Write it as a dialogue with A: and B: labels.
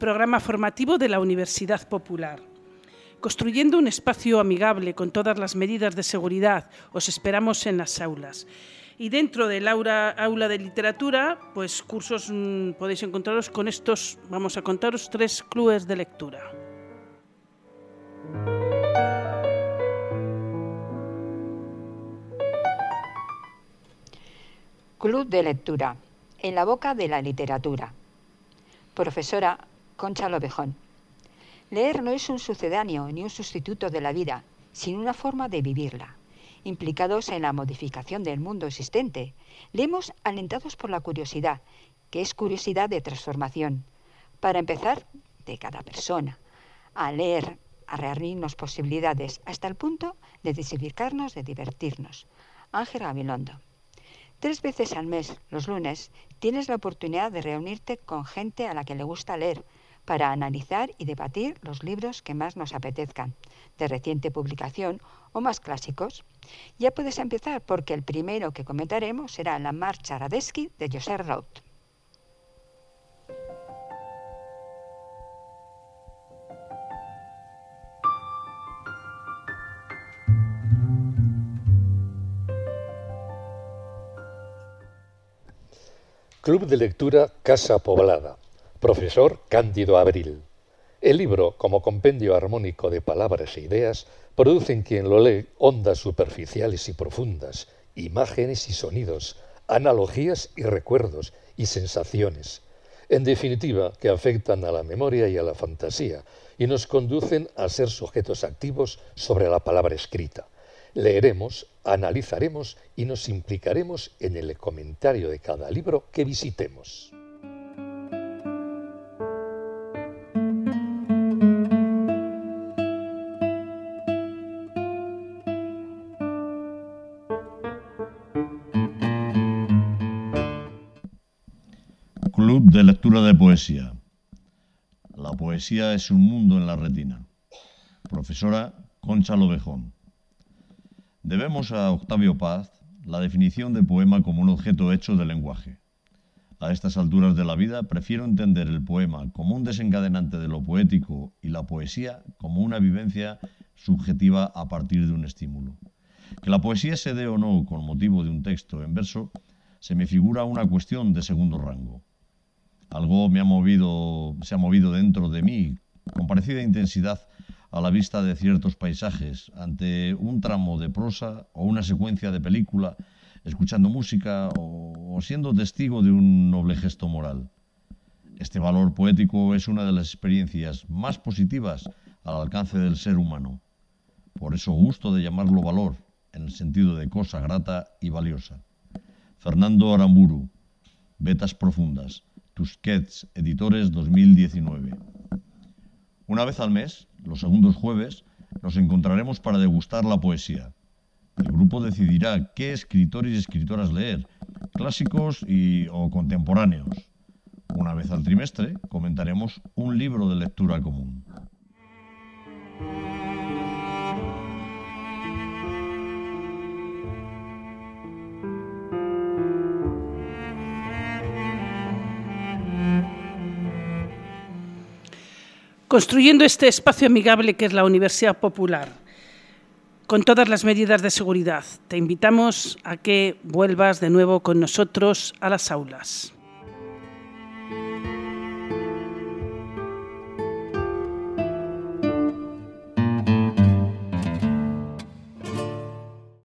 A: programa formativo de la Universidad Popular. Construyendo un espacio amigable con todas las medidas de seguridad, os esperamos en las aulas. Y dentro del aula de literatura, pues cursos podéis encontraros con estos, vamos a contaros 3 clubes de lectura.
B: Club de lectura, en la boca de la literatura. Profesora Concha Lobejón. Leer no es un sucedáneo ni un sustituto de la vida, sino una forma de vivirla. Implicados en la modificación del mundo existente, leemos alentados por la curiosidad, que es curiosidad de transformación. Para empezar, de cada persona, a leer, a reabrirnos posibilidades, hasta el punto de desinfircarnos, de divertirnos. Ángel Gabilondo. 3 veces al mes, los lunes, tienes la oportunidad de reunirte con gente a la que le gusta leer, para analizar y debatir los libros que más nos apetezcan, de reciente publicación o más clásicos. Ya puedes empezar porque el primero que comentaremos será La Marcha Radetzky de Josep Roth.
C: Club de lectura Casa Poblada. Profesor Cándido Abril. El libro, como compendio armónico de palabras e ideas, produce en quien lo lee ondas superficiales y profundas, imágenes y sonidos, analogías y recuerdos y sensaciones, en definitiva, que afectan a la memoria y a la fantasía y nos conducen a ser sujetos activos sobre la palabra escrita. Leeremos, analizaremos y nos implicaremos en el comentario de cada libro que visitemos.
D: Club de lectura de poesía. La poesía es un mundo en la retina. Profesora Concha Lobejón. Debemos a Octavio Paz la definición de poema como un objeto hecho de lenguaje. A estas alturas de la vida prefiero entender el poema como un desencadenante de lo poético y la poesía como una vivencia subjetiva a partir de un estímulo. Que la poesía se dé o no con motivo de un texto en verso se me figura una cuestión de segundo rango. Algo se ha movido dentro de mí con parecida intensidad a la vista de ciertos paisajes, ante un tramo de prosa o una secuencia de película, escuchando música o siendo testigo de un noble gesto moral. Este valor poético es una de las experiencias más positivas al alcance del ser humano. Por eso gusto de llamarlo valor, en el sentido de cosa grata y valiosa. Fernando Aramburu, Vetas Profundas, Tusquets, Editores 2019. Una vez al mes, los segundos jueves, nos encontraremos para degustar la poesía. El grupo decidirá qué escritores y escritoras leer, clásicos o contemporáneos. Una vez al trimestre, comentaremos un libro de lectura común.
A: Construyendo este espacio amigable que es la Universidad Popular, con todas las medidas de seguridad, te invitamos a que vuelvas de nuevo con nosotros a las aulas.